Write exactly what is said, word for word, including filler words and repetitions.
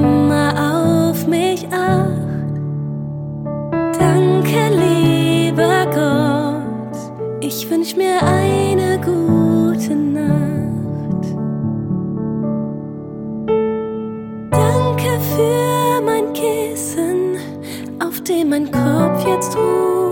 immer auf mich acht. Danke, lieber Gott, ich wünsch mir eine gute Nacht. Danke für mein Kissen, auf dem mein Kopf jetzt ruht.